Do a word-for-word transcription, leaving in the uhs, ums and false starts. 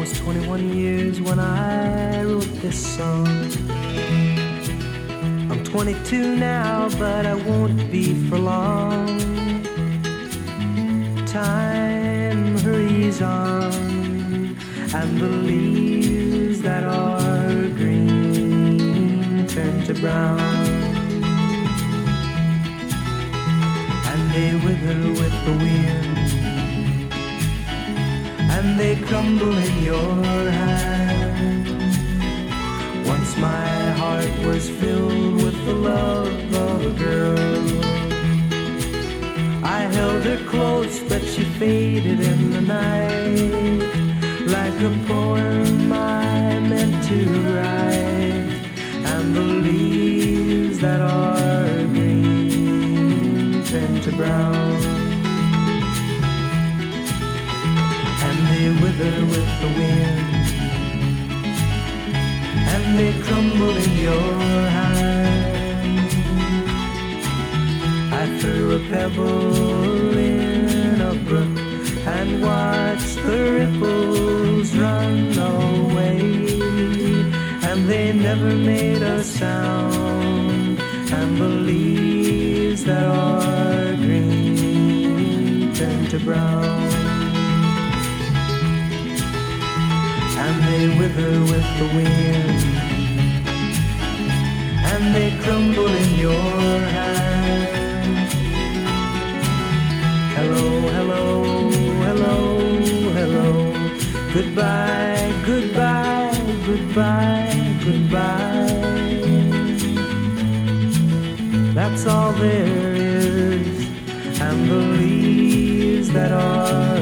was twenty-one years when I wrote this song. I'm twenty-two now, but I won't be for long. Time hurries on, and the leaves that are green turn to brown, and they wither with the wind, and they crumble in your hand. Once my heart was filled with the love of a girl. I held her close, but she faded in the night, like a poem I meant to write. And the leaves that are green turn to brown, and they wither with the wind, and they crumble in your hand. I threw a pebble in a brook and watched the ripples run away, and they never made a sound, and the leaves that are green turn to brown, and they wither with the wind, and they crumble in your hand. Hello, hello, hello, hello. Goodbye, goodbye, goodbye, goodbye. That's all there is, and the leaves that are